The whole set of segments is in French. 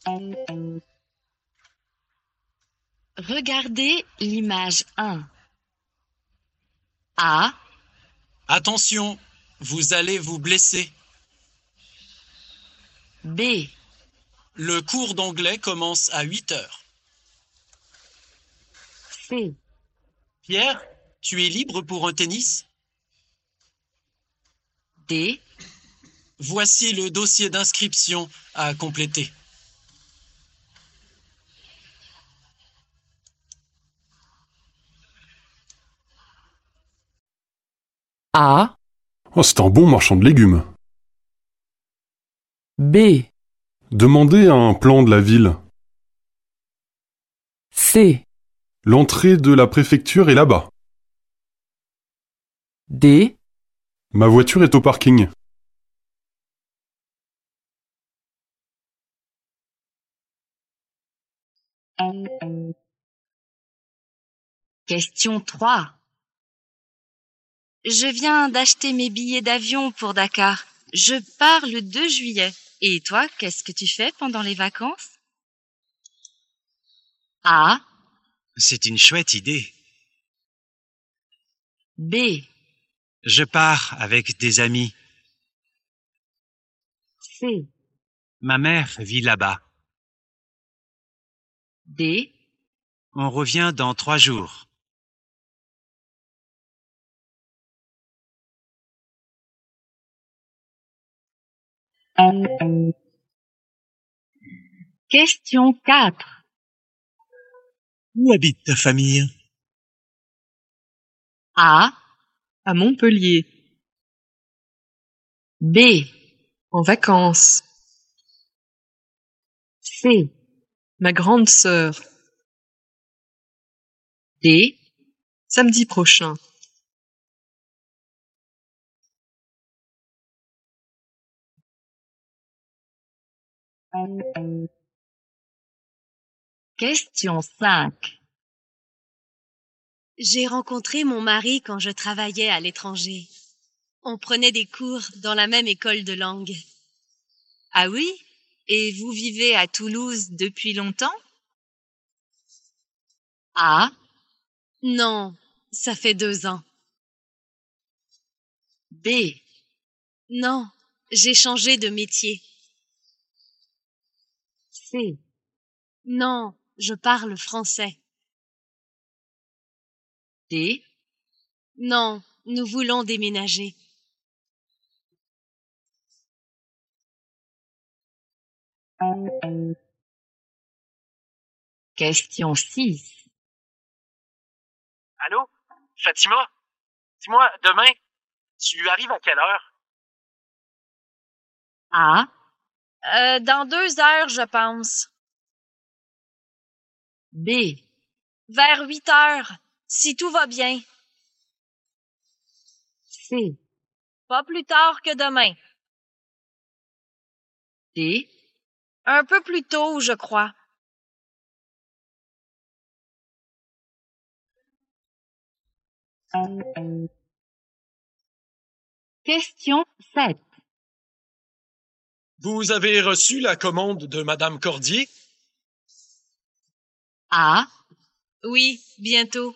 Regardez l'image 1. A, Attention, vous allez vous blesser. B, Le cours d'anglais commence à 8 heures. C, Pierre, tu es libre pour un tennis? D, Voici le dossier d'inscription à compléter. A, Oh, c'est un bon marchand de légumes. B, Demandez un plan de la ville. C, L'entrée de la préfecture est là-bas. D, Ma voiture est au parking. Question 3. Je viens d'acheter mes billets d'avion pour Dakar. Je pars le 2 juillet. Et toi, qu'est-ce que tu fais pendant les vacances? A, C'est une chouette idée. B, Je pars avec des amis. C, Ma mère vit là-bas. D, On revient dans 3 jours. Question 4. Où habite ta famille? A, à Montpellier, B, en vacances, C, ma grande sœur, D, samedi prochain. Question 5. J'ai rencontré mon mari quand je travaillais à l'étranger. On prenait des cours dans la même école de langue. Ah oui? Et vous vivez à Toulouse depuis longtemps? A, Non, ça fait 2 ans. B, Non, j'ai changé de métier. C, Non, je parle français. D, Non, nous voulons déménager. Question 6. Allô? Fatima? Dis-moi, demain, tu arrives à quelle heure? A, Dans 2 heures, je pense. B, Vers 8 heures, si tout va bien. C, Pas plus tard que demain. D, Un peu plus tôt, je crois. Question 7. Vous avez reçu la commande de Madame Cordier? A, Oui, bientôt.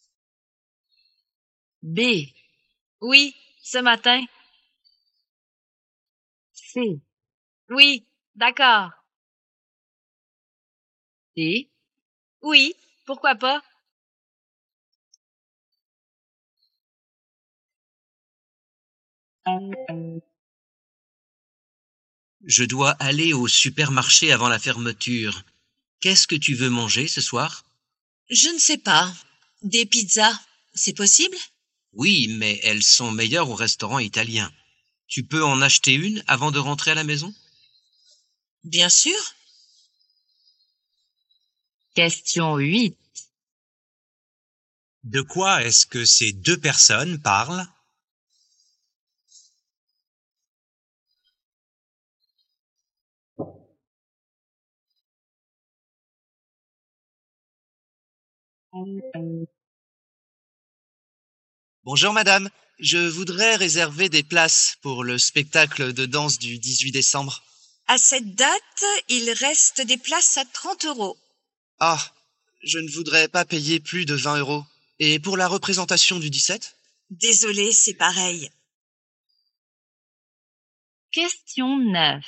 B, Oui, ce matin. C, Oui, d'accord. D, Oui, pourquoi pas? Je dois aller au supermarché avant la fermeture. Qu'est-ce que tu veux manger ce soir? Je ne sais pas. Des pizzas, c'est possible? Oui, mais elles sont meilleures au restaurant italien. Tu peux en acheter une avant de rentrer à la maison? Bien sûr. Question 8. De quoi est-ce que ces 2 personnes parlent? Bonjour madame, je voudrais réserver des places pour le spectacle de danse du 18 décembre. À cette date, il reste des places à 30 €. Ah, je ne voudrais pas payer plus de 20 €. Et pour la représentation du 17? Désolée, c'est pareil. Question 9.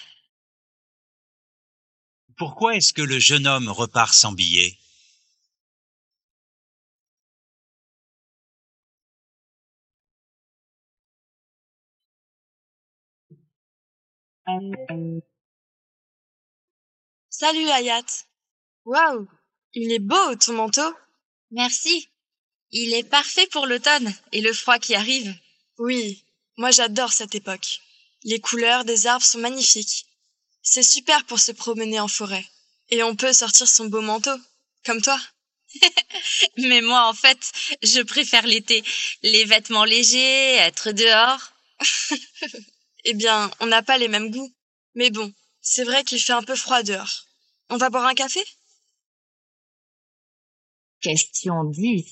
Pourquoi est-ce que le jeune homme repart sans billet? Salut Hayat. Waouh, il est beau ton manteau. Merci. Il est parfait pour l'automne et le froid qui arrive. Oui, moi j'adore cette époque. Les couleurs des arbres sont magnifiques. C'est super pour se promener en forêt. Et on peut sortir son beau manteau, comme toi. Mais moi, en fait, je préfère l'été. Les vêtements légers, être dehors. Eh bien, on n'a pas les mêmes goûts. Mais bon, c'est vrai qu'il fait un peu froid dehors. On va boire un café? Question 10.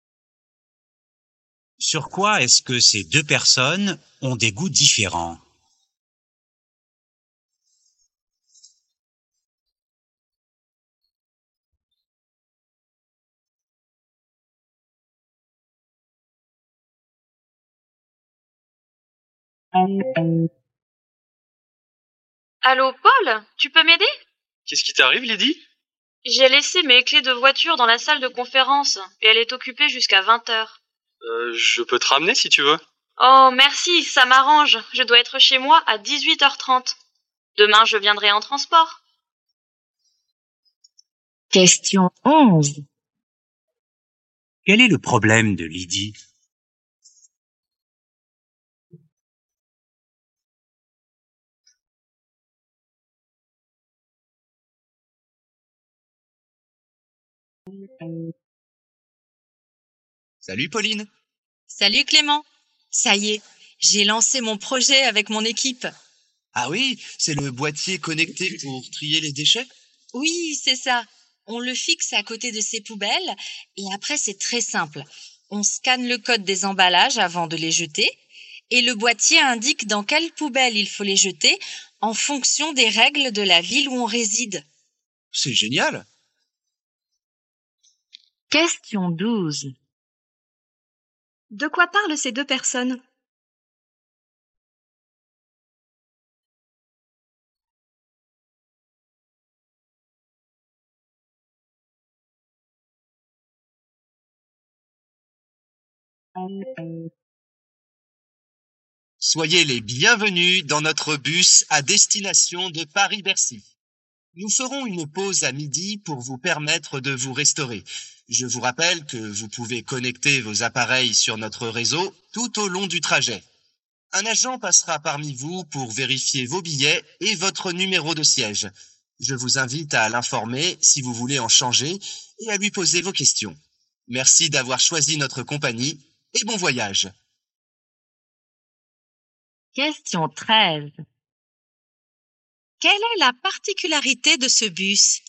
Sur quoi est-ce que ces deux personnes ont des goûts différents? Allô, Paul? Tu peux m'aider? Qu'est-ce qui t'arrive, Lydie? J'ai laissé mes clés de voiture dans la salle de conférence et elle est occupée jusqu'à 20h. Je peux te ramener si tu veux. Oh, merci, ça m'arrange. Je dois être chez moi à 18h30. Demain, je viendrai en transport. Question 11. Quel est le problème de Lydie? Salut Pauline. Salut Clément. Ça y est, j'ai lancé mon projet avec mon équipe. Ah oui, c'est le boîtier connecté pour trier les déchets? Oui, c'est ça. On le fixe à côté de ces poubelles et après c'est très simple. On scanne le code des emballages avant de les jeter et le boîtier indique dans quelle poubelle il faut les jeter en fonction des règles de la ville où on réside. C'est génial. Question 12. De quoi parlent ces deux personnes? Soyez les bienvenus dans notre bus à destination de Paris-Bercy. Nous ferons une pause à midi pour vous permettre de vous restaurer. Je vous rappelle que vous pouvez connecter vos appareils sur notre réseau tout au long du trajet. Un agent passera parmi vous pour vérifier vos billets et votre numéro de siège. Je vous invite à l'informer si vous voulez en changer et à lui poser vos questions. Merci d'avoir choisi notre compagnie et bon voyage. Question 13. Quelle est la particularité de ce bus?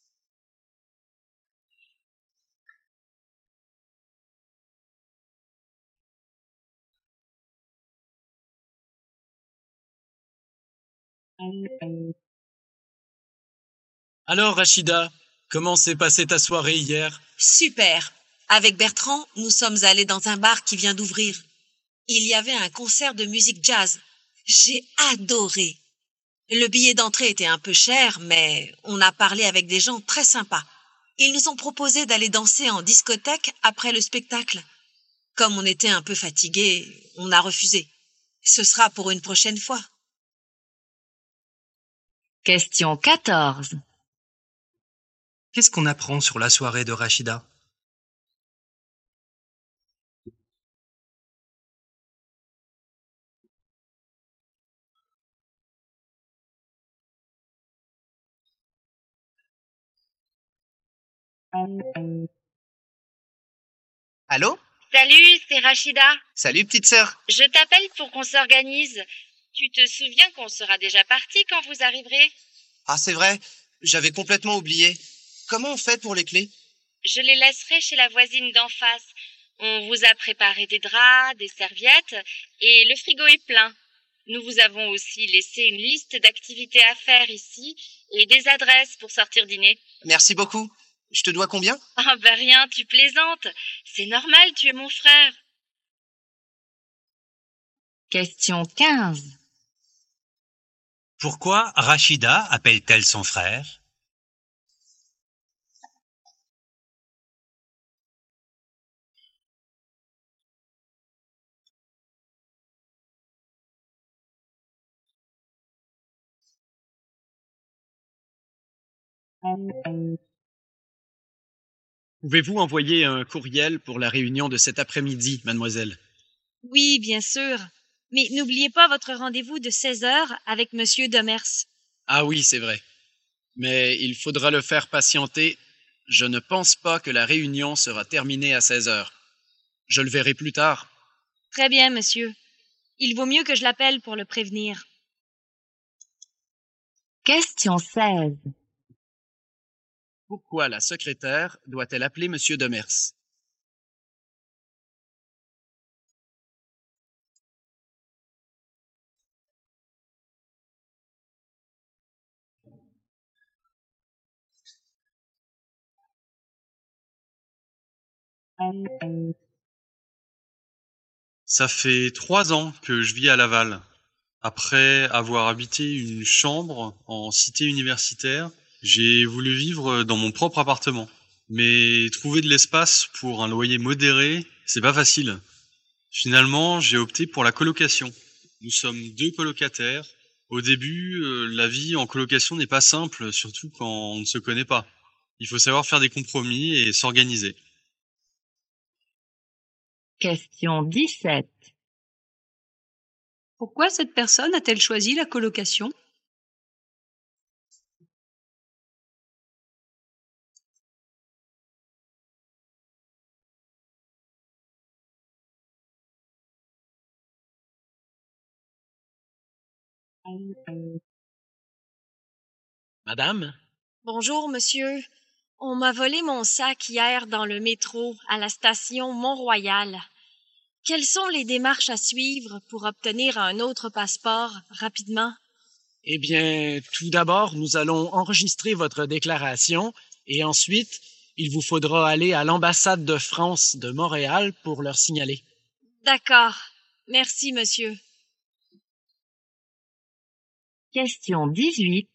Alors Rachida, comment s'est passée ta soirée hier? Super. Avec Bertrand, nous sommes allés dans un bar qui vient d'ouvrir. Il y avait un concert de musique jazz. J'ai adoré. Le billet d'entrée était un peu cher, mais on a parlé avec des gens très sympas. Ils nous ont proposé d'aller danser en discothèque après le spectacle. Comme on était un peu fatigués, on a refusé. Ce sera pour une prochaine fois. Question 14. Qu'est-ce qu'on apprend sur la soirée de Rachida? Allô? Salut, c'est Rachida. Salut petite sœur. Je t'appelle pour qu'on s'organise. Tu te souviens qu'on sera déjà parti quand vous arriverez? Ah c'est vrai, j'avais complètement oublié. Comment on fait pour les clés? Je les laisserai chez la voisine d'en face. On vous a préparé des draps, des serviettes et le frigo est plein. Nous vous avons aussi laissé une liste d'activités à faire ici et des adresses pour sortir dîner. Merci beaucoup. Je te dois combien? Ah ben rien, tu plaisantes. C'est normal, tu es mon frère. Question 15. Pourquoi Rachida appelle-t-elle son frère? Pouvez-vous envoyer un courriel pour la réunion de cet après-midi, mademoiselle? Oui, bien sûr. Mais n'oubliez pas votre rendez-vous de 16 heures avec Monsieur Demers. Ah oui, c'est vrai. Mais il faudra le faire patienter. Je ne pense pas que la réunion sera terminée à 16 heures. Je le verrai plus tard. Très bien, monsieur. Il vaut mieux que je l'appelle pour le prévenir. Question 16. Pourquoi la secrétaire doit-elle appeler Monsieur Demers? Ça fait 3 ans que je vis à Laval. Après avoir habité une chambre en cité universitaire, j'ai voulu vivre dans mon propre appartement. Mais trouver de l'espace pour un loyer modéré, c'est pas facile. Finalement, j'ai opté pour la colocation. Nous sommes 2 colocataires. Au début, la vie en colocation n'est pas simple, surtout quand on ne se connaît pas. Il faut savoir faire des compromis et s'organiser. Question 17. Pourquoi cette personne a-t-elle choisi la colocation? Madame? Bonjour, monsieur. On m'a volé mon sac hier dans le métro à la station Mont-Royal. Quelles sont les démarches à suivre pour obtenir un autre passeport rapidement? Eh bien, tout d'abord, nous allons enregistrer votre déclaration et ensuite, il vous faudra aller à l'ambassade de France de Montréal pour leur signaler. D'accord. Merci, monsieur. Question 18.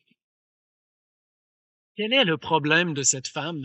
Quel est le problème de cette femme?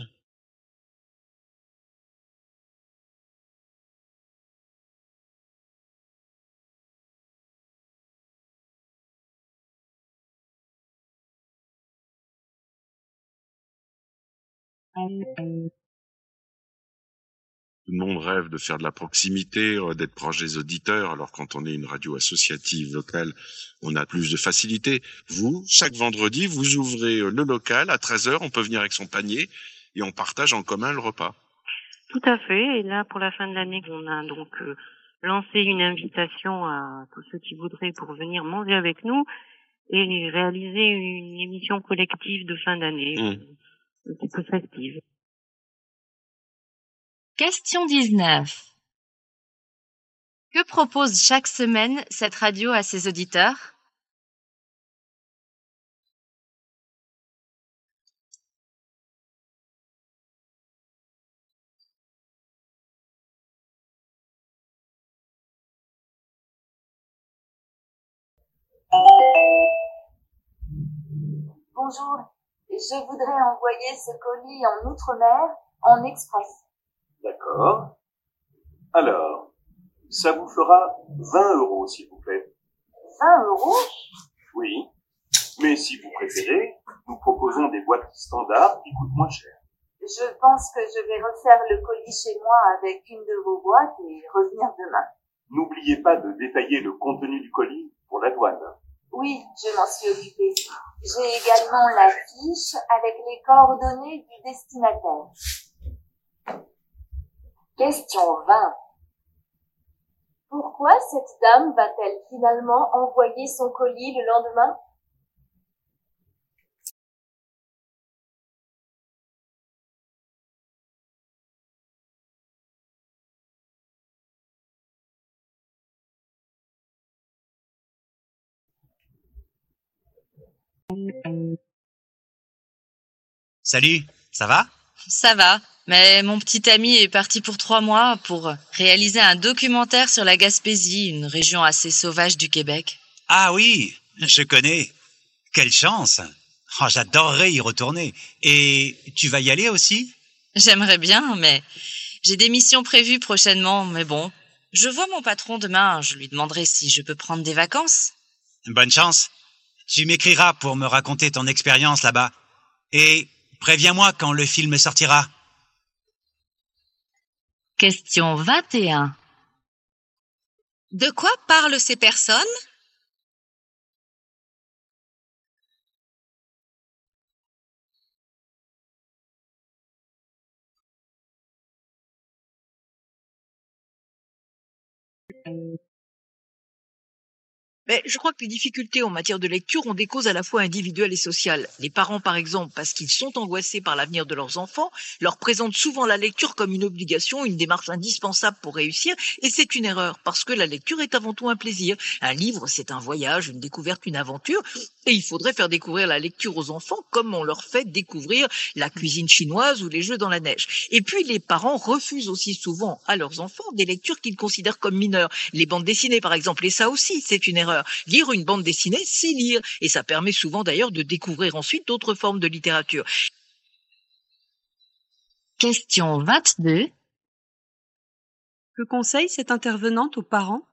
Tout le monde rêve de faire de la proximité, d'être proche des auditeurs. Alors quand on est une radio associative locale, on a plus de facilité. Vous, chaque vendredi, vous ouvrez le local à 13 heures, on peut venir avec son panier et on partage en commun le repas. Tout à fait. Et là, pour la fin de l'année, on a donc lancé une invitation à tous ceux qui voudraient pour venir manger avec nous et réaliser une émission collective de fin d'année, un petit peu festive. Question 19. Que propose chaque semaine cette radio à ses auditeurs? Bonjour, je voudrais envoyer ce colis en Outre-mer en express. D'accord. Alors, ça vous fera 20 € s'il vous plaît. 20 €? Oui. Mais si vous préférez, nous proposons des boîtes standards qui coûtent moins cher. Je pense que je vais refaire le colis chez moi avec une de vos boîtes et revenir demain. N'oubliez pas de détailler le contenu du colis pour la douane. Oui, je m'en suis occupée. J'ai également la fiche avec les coordonnées du destinataire. Question 20. Pourquoi cette dame va-t-elle finalement envoyer son colis le lendemain? Salut, ça va? Ça va, mais mon petit ami est parti pour 3 mois pour réaliser un documentaire sur la Gaspésie, une région assez sauvage du Québec. Ah oui, je connais. Quelle chance! Oh, j'adorerais y retourner. Et tu vas y aller aussi? J'aimerais bien, mais j'ai des missions prévues prochainement, mais bon. Je vois mon patron demain, je lui demanderai si je peux prendre des vacances. Bonne chance. Tu m'écriras pour me raconter ton expérience là-bas. Et préviens-moi quand le film sortira. Question 21. De quoi parlent ces personnes? Mais je crois que les difficultés en matière de lecture ont des causes à la fois individuelles et sociales. Les parents, par exemple, parce qu'ils sont angoissés par l'avenir de leurs enfants, leur présentent souvent la lecture comme une obligation, une démarche indispensable pour réussir, et c'est une erreur, parce que la lecture est avant tout un plaisir. Un livre, c'est un voyage, une découverte, une aventure, et il faudrait faire découvrir la lecture aux enfants comme on leur fait découvrir la cuisine chinoise ou les jeux dans la neige. Et puis les parents refusent aussi souvent à leurs enfants des lectures qu'ils considèrent comme mineures. Les bandes dessinées, par exemple, et ça aussi, c'est une erreur. Lire une bande dessinée, c'est lire. Et ça permet souvent d'ailleurs de découvrir ensuite d'autres formes de littérature. Question 22. Que conseille cette intervenante aux parents?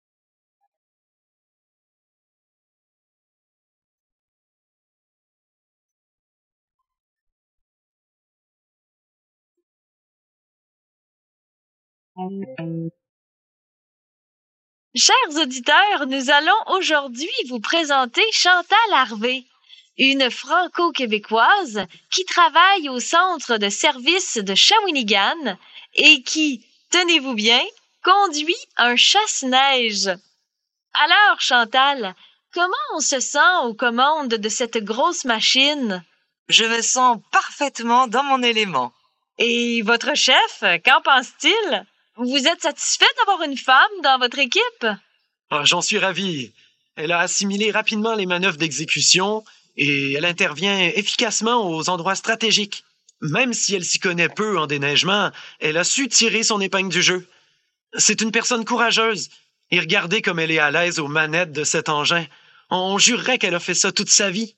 Chers auditeurs, nous allons aujourd'hui vous présenter Chantal Harvey, une franco-québécoise qui travaille au centre de service de Shawinigan et qui, tenez-vous bien, conduit un chasse-neige. Alors, Chantal, comment on se sent aux commandes de cette grosse machine? Je me sens parfaitement dans mon élément. Et votre chef, qu'en pense-t-il? Vous êtes satisfait d'avoir une femme dans votre équipe? Oh, j'en suis ravi. Elle a assimilé rapidement les manœuvres d'exécution et elle intervient efficacement aux endroits stratégiques. Même si elle s'y connaît peu en déneigement, elle a su tirer son épingle du jeu. C'est une personne courageuse. Et regardez comme elle est à l'aise aux manettes de cet engin. On jurerait qu'elle a fait ça toute sa vie.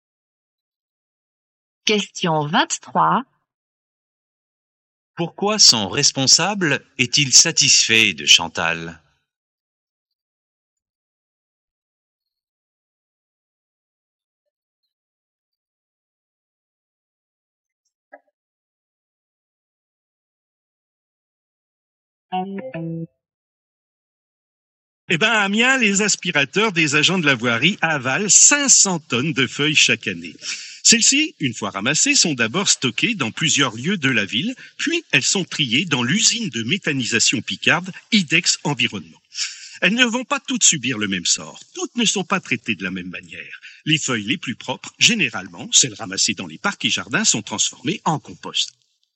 Question 23. Pourquoi son responsable est-il satisfait de Chantal? Eh bien, à Amiens, les aspirateurs des agents de la voirie avalent 500 tonnes de feuilles chaque année. Celles-ci, une fois ramassées, sont d'abord stockées dans plusieurs lieux de la ville, puis elles sont triées dans l'usine de méthanisation picarde Idex Environnement. Elles ne vont pas toutes subir le même sort. Toutes ne sont pas traitées de la même manière. Les feuilles les plus propres, généralement, celles ramassées dans les parcs et jardins, sont transformées en compost.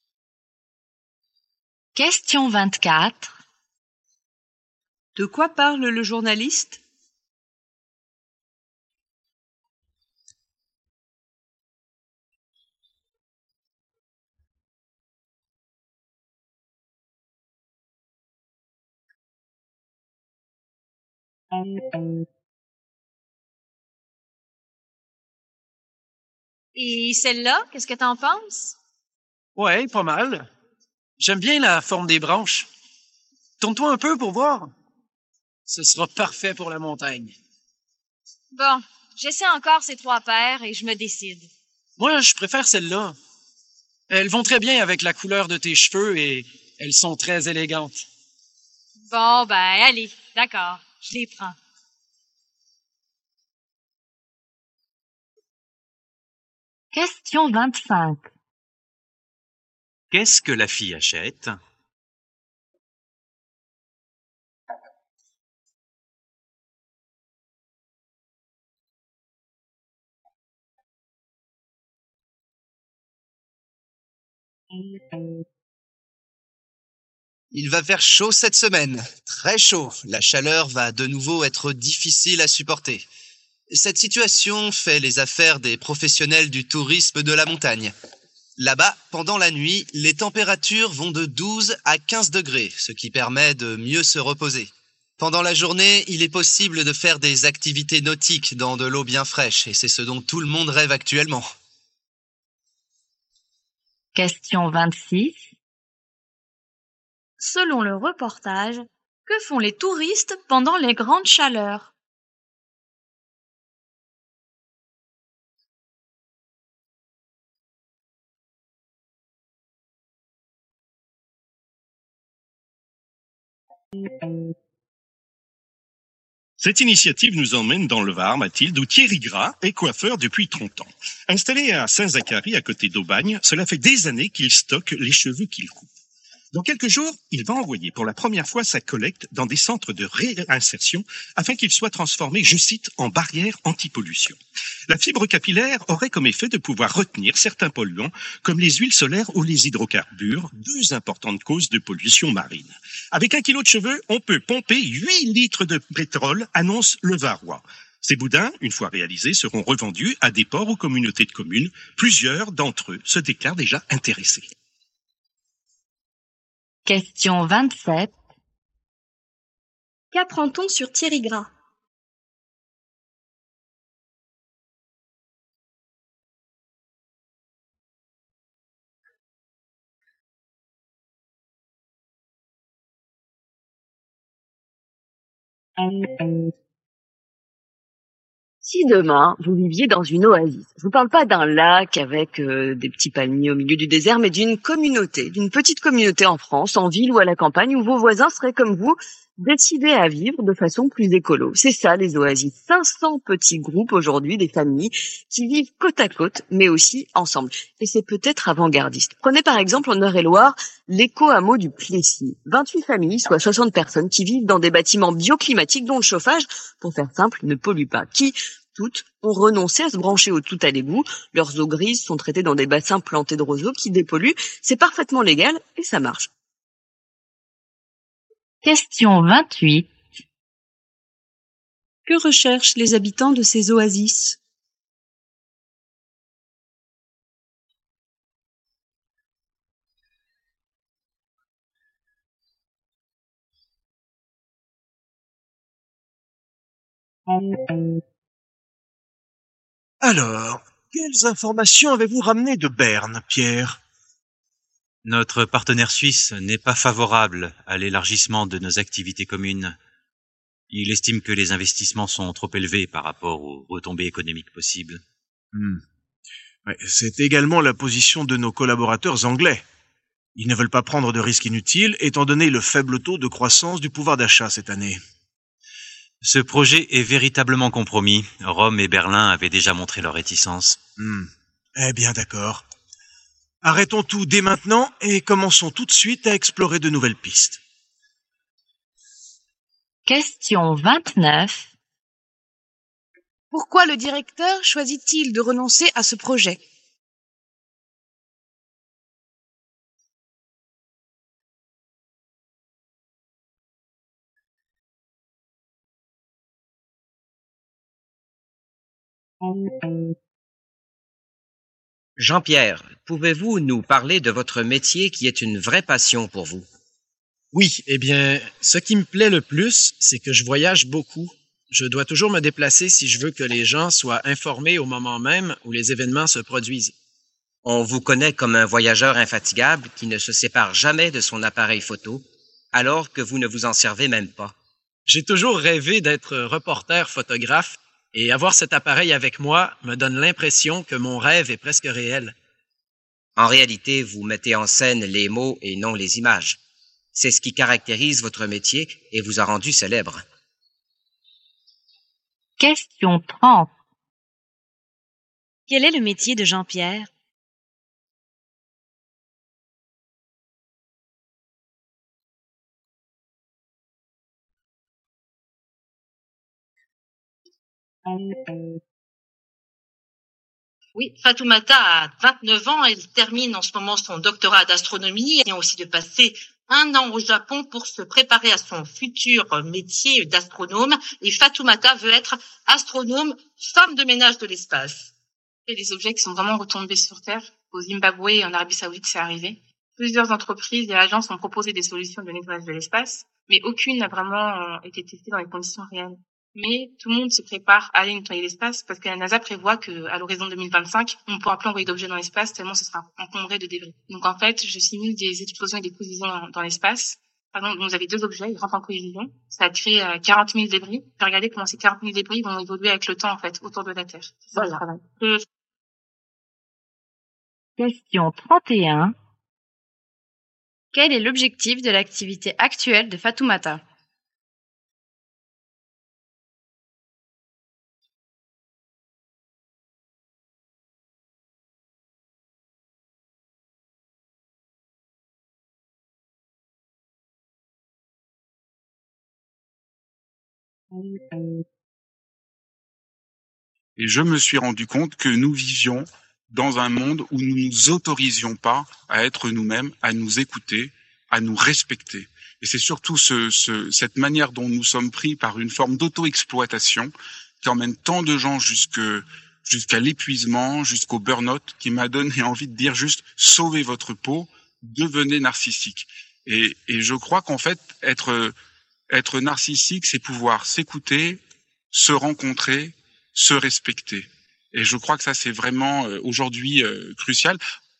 Question 24. De quoi parle le journaliste? Et celle-là, qu'est-ce que t'en penses? Ouais, pas mal. J'aime bien la forme des branches. Tourne-toi un peu pour voir. Ce sera parfait pour la montagne. Bon, j'essaie encore ces 3 paires et je me décide. Moi, je préfère celles-là. Elles vont très bien avec la couleur de tes cheveux et elles sont très élégantes. Bon, ben, allez, d'accord, je les prends. Question 25. Qu'est-ce que la fille achète? Il va faire chaud cette semaine, très chaud. La chaleur va de nouveau être difficile à supporter. Cette situation fait les affaires des professionnels du tourisme de la montagne. Là-bas, pendant la nuit, les températures vont de 12 à 15 degrés, ce qui permet de mieux se reposer. Pendant la journée, il est possible de faire des activités nautiques dans de l'eau bien fraîche, et c'est ce dont tout le monde rêve actuellement. Question 26. Selon le reportage, que font les touristes pendant les grandes chaleurs? Cette initiative nous emmène dans le Var, Mathilde, où Thierry Gras est coiffeur depuis 30 ans. Installé à Saint-Zacharie, à côté d'Aubagne, cela fait des années qu'il stocke les cheveux qu'il coupe. Dans quelques jours, il va envoyer pour la première fois sa collecte dans des centres de réinsertion afin qu'ils soient transformés, je cite, en barrières anti-pollution. La fibre capillaire aurait comme effet de pouvoir retenir certains polluants comme les huiles solaires ou les hydrocarbures, deux importantes causes de pollution marine. Avec 1 kilo de cheveux, on peut pomper 8 litres de pétrole, annonce le Varois. Ces boudins, une fois réalisés, seront revendus à des ports ou communautés de communes. Plusieurs d'entre eux se déclarent déjà intéressés. Question 27. Qu'apprend-on sur Thierry Gras? Si demain, vous viviez dans une oasis, je vous parle pas d'un lac avec des petits palmiers au milieu du désert, mais d'une communauté, d'une petite communauté en France, en ville ou à la campagne, où vos voisins seraient comme vous, décidés à vivre de façon plus écolo. C'est ça, les oasis. 500 petits groupes aujourd'hui, des familles, qui vivent côte à côte, mais aussi ensemble. Et c'est peut-être avant-gardiste. Prenez par exemple en Eure-et-Loire, l'éco-hameau du Plessis. 28 familles, soit 60 personnes, qui vivent dans des bâtiments bioclimatiques dont le chauffage, pour faire simple, ne pollue pas. Qui, toutes, ont renoncé à se brancher au tout à l'égout. Leurs eaux grises sont traitées dans des bassins plantés de roseaux qui dépolluent. C'est parfaitement légal et ça marche. Question 28. Que recherchent les habitants de ces oasis? Alors, quelles informations avez-vous ramenées de Berne, Pierre? Notre partenaire suisse n'est pas favorable à l'élargissement de nos activités communes. Il estime que les investissements sont trop élevés par rapport aux retombées économiques possibles. Ouais, c'est également la position de nos collaborateurs anglais. Ils ne veulent pas prendre de risques inutiles, étant donné le faible taux de croissance du pouvoir d'achat cette année. Ce projet est véritablement compromis. Rome et Berlin avaient déjà montré leur réticence. Eh bien, d'accord. Arrêtons tout dès maintenant et commençons tout de suite à explorer de nouvelles pistes. Question 29. Pourquoi le directeur choisit-il de renoncer à ce projet? Jean-Pierre, pouvez-vous nous parler de votre métier qui est une vraie passion pour vous? Oui, eh bien, ce qui me plaît le plus, c'est que je voyage beaucoup. Je dois toujours me déplacer si je veux que les gens soient informés au moment même où les événements se produisent. On vous connaît comme un voyageur infatigable qui ne se sépare jamais de son appareil photo, alors que vous ne vous en servez même pas. J'ai toujours rêvé d'être reporter photographe, et avoir cet appareil avec moi me donne l'impression que mon rêve est presque réel. En réalité, vous mettez en scène les mots et non les images. C'est ce qui caractérise votre métier et vous a rendu célèbre. Question 30. Quel est le métier de Jean-Pierre? Oui, Fatoumata a 29 ans, elle termine en ce moment son doctorat d'astronomie. Elle vient aussi de passer 1 an au Japon pour se préparer à son futur métier d'astronome. Et Fatoumata veut être astronome, femme de ménage de l'espace. Et des objets qui sont vraiment retombés sur Terre. Au Zimbabwe et en Arabie Saoudite, c'est arrivé. Plusieurs entreprises et agences ont proposé des solutions de nettoyage de l'espace, mais aucune n'a vraiment été testée dans les conditions réelles. Mais tout le monde se prépare à aller nettoyer l'espace parce que la NASA prévoit qu'à l'horizon 2025, on ne pourra plus envoyer d'objets dans l'espace tellement ce sera encombré de débris. Donc en fait, je simule des explosions et des collisions dans l'espace. Par exemple, vous avez 2 objets, ils rentrent en collision, ça crée 40 000 débris. Puis regardez comment ces 40 000 débris vont évoluer avec le temps en fait autour de la Terre. C'est ça le travail. Question 31. Quel est l'objectif de l'activité actuelle de Fatoumata? Et je me suis rendu compte que nous vivions dans un monde où nous ne nous autorisions pas à être nous-mêmes, à nous écouter, à nous respecter. Et c'est surtout cette manière dont nous sommes pris par une forme d'auto-exploitation qui emmène tant de gens jusqu'à l'épuisement, jusqu'au burn-out, qui m'a donné envie de dire juste sauvez votre peau, devenez narcissique. Et je crois qu'en fait, être narcissique, c'est pouvoir s'écouter, se rencontrer, se respecter. Et je crois que ça, c'est vraiment aujourd'hui crucial.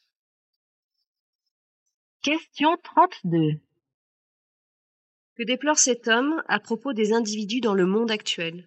Question 32. Que déplore cet homme à propos des individus dans le monde actuel?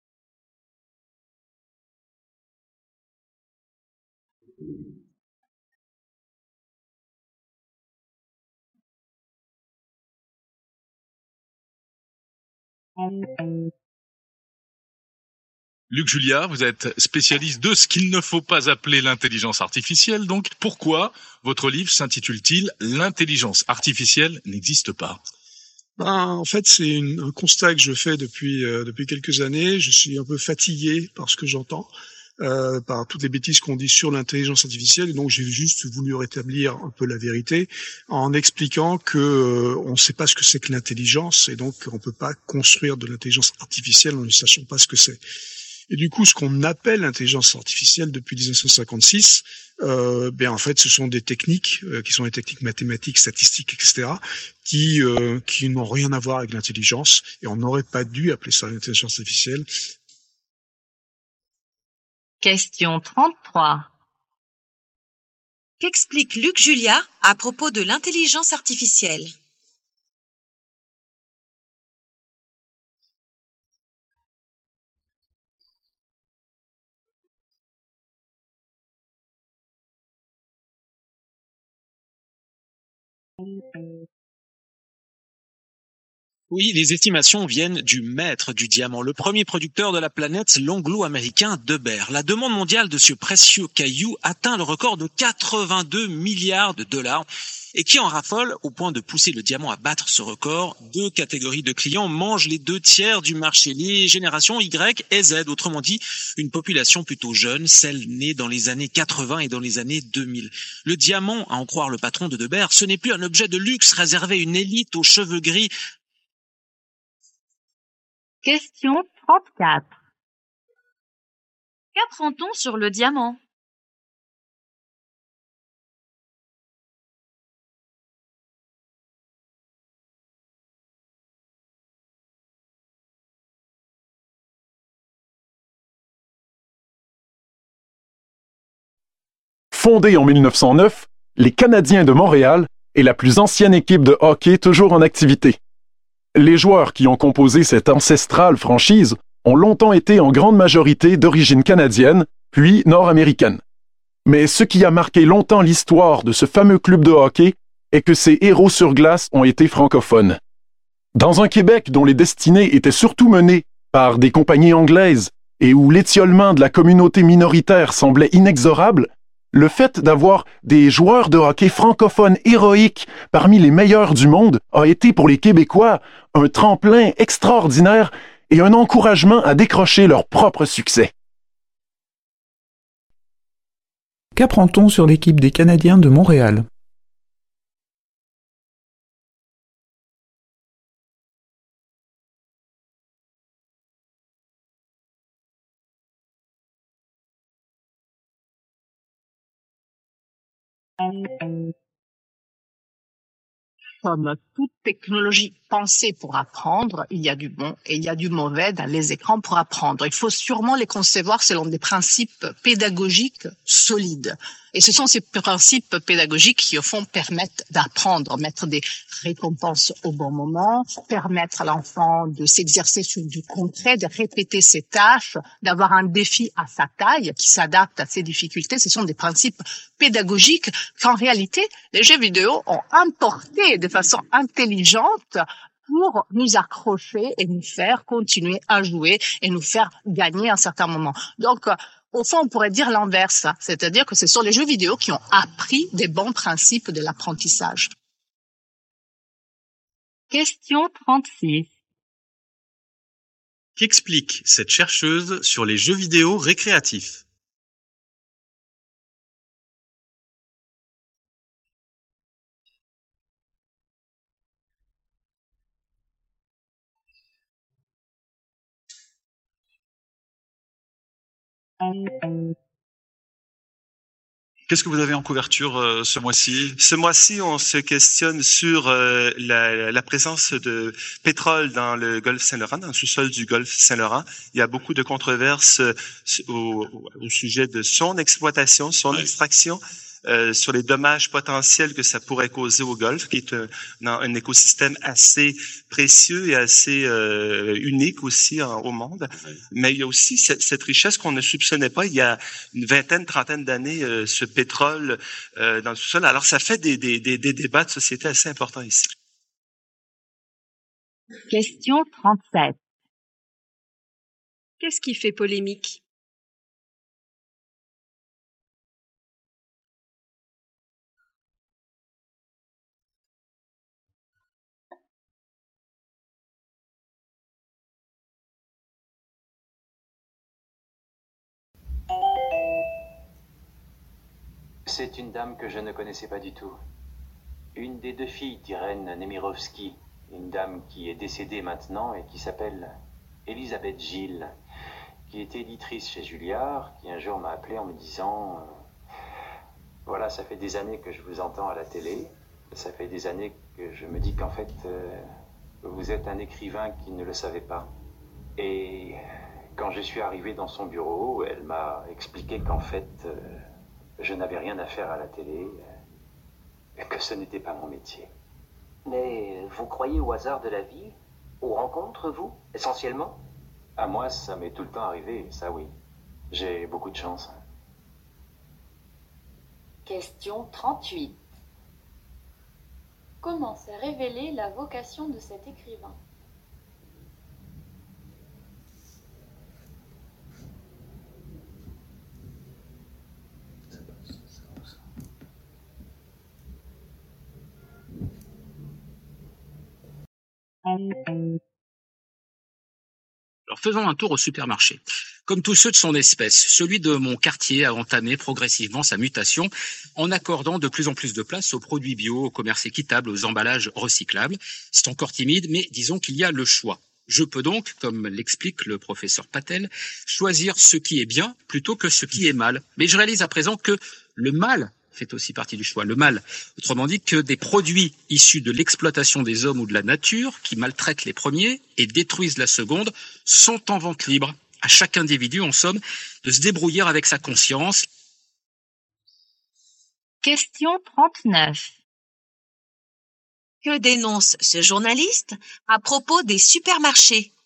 Luc Julia, vous êtes spécialiste de ce qu'il ne faut pas appeler l'intelligence artificielle. Donc, pourquoi votre livre s'intitule-t-il « L'intelligence artificielle n'existe pas » ? En fait, c'est un constat que je fais depuis quelques années. Je suis un peu fatigué par ce que j'entends, par toutes les bêtises qu'on dit sur l'intelligence artificielle. Et donc, j'ai juste voulu rétablir un peu la vérité en expliquant que on ne sait pas ce que c'est que l'intelligence et donc on peut pas construire de l'intelligence artificielle en ne sachant pas ce que c'est. Et du coup, ce qu'on appelle l'intelligence artificielle depuis 1956, en fait, ce sont des techniques qui sont des techniques mathématiques, statistiques, etc., qui n'ont rien à voir avec l'intelligence. Et on n'aurait pas dû appeler ça l'intelligence artificielle. Question 33. Qu'explique Luc Julia à propos de l'intelligence artificielle? Oui, les estimations viennent du maître du diamant, le premier producteur de la planète, l'anglo-américain Deber. La demande mondiale de ce précieux caillou atteint le record de 82 milliards de dollars. Et qui en raffole au point de pousser le diamant à battre ce record? 2 catégories de clients mangent les 2 tiers du marché, les générations Y et Z, autrement dit, une population plutôt jeune, celle née dans les années 80 et dans les années 2000. Le diamant, à en croire le patron de Deber, ce n'est plus un objet de luxe réservé à une élite aux cheveux gris. Question 34. Qu'apprend-on sur le diamant? Fondée en 1909, les Canadiens de Montréal est la plus ancienne équipe de hockey toujours en activité. Les joueurs qui ont composé cette ancestrale franchise ont longtemps été en grande majorité d'origine canadienne, puis nord-américaine. Mais ce qui a marqué longtemps l'histoire de ce fameux club de hockey est que ses héros sur glace ont été francophones. Dans un Québec dont les destinées étaient surtout menées par des compagnies anglaises et où l'étiolement de la communauté minoritaire semblait inexorable, le fait d'avoir des joueurs de hockey francophones héroïques parmi les meilleurs du monde a été pour les Québécois un tremplin extraordinaire et un encouragement à décrocher leur propre succès. Qu'apprend-on sur l'équipe des Canadiens de Montréal? Comme toute technologie pensée pour apprendre, il y a du bon et il y a du mauvais dans les écrans pour apprendre. Il faut sûrement les concevoir selon des principes pédagogiques solides. Et ce sont ces principes pédagogiques qui, au fond, permettent d'apprendre, mettre des récompenses au bon moment, permettre à l'enfant de s'exercer sur du concret, de répéter ses tâches, d'avoir un défi à sa taille qui s'adapte à ses difficultés. Ce sont des principes pédagogiques qu'en réalité, les jeux vidéo ont importés de façon intelligente pour nous accrocher et nous faire continuer à jouer et nous faire gagner à un certain moment. Donc, au fond, on pourrait dire l'inverse, c'est-à-dire que ce sont les jeux vidéo qui ont appris des bons principes de l'apprentissage. Question 36. Qu'explique cette chercheuse sur les jeux vidéo récréatifs? Qu'est-ce que vous avez en couverture ce mois-ci? Ce mois-ci, on se questionne sur la présence de pétrole dans le golfe Saint-Laurent, dans le sous-sol du golfe Saint-Laurent. Il y a beaucoup de controverses au sujet de son exploitation, son extraction, sur les dommages potentiels que ça pourrait causer au golfe, qui est un écosystème assez précieux et assez unique aussi au monde. Mais il y a aussi cette richesse qu'on ne soupçonnait pas il y a une vingtaine, trentaine d'années, ce pétrole dans le sous-sol. Alors ça fait des débats de société assez importants ici. Question 37. Qu'est-ce qui fait polémique? C'est une dame que je ne connaissais pas du tout. Une des deux filles d'Irène Nemirovsky, une dame qui est décédée maintenant et qui s'appelle Elisabeth Gilles, qui était éditrice chez Julliard, qui un jour m'a appelé en me disant voilà, ça fait des années que je vous entends à la télé, ça fait des années que je me dis qu'en fait, vous êtes un écrivain qui ne le savait pas. Et quand je suis arrivé dans son bureau, elle m'a expliqué qu'en fait, je n'avais rien à faire à la télé, que ce n'était pas mon métier. Mais vous croyez au hasard de la vie? Aux rencontres, vous, essentiellement? À moi, ça m'est tout le temps arrivé, ça oui. J'ai beaucoup de chance. Question 38. Comment s'est révélée la vocation de cet écrivain? Alors faisons un tour au supermarché. Comme tous ceux de son espèce, celui de mon quartier a entamé progressivement sa mutation en accordant de plus en plus de place aux produits bio, au commerce équitable, aux emballages recyclables. C'est encore timide, mais disons qu'il y a le choix. Je peux donc, comme l'explique le professeur Patel, choisir ce qui est bien plutôt que ce qui est mal. Mais je réalise à présent que le mal fait aussi partie du choix. Le mal, autrement dit, que des produits issus de l'exploitation des hommes ou de la nature, qui maltraitent les premiers et détruisent la seconde, sont en vente libre. À chaque individu, en somme, de se débrouiller avec sa conscience. Question 39. Que dénonce ce journaliste à propos des supermarchés?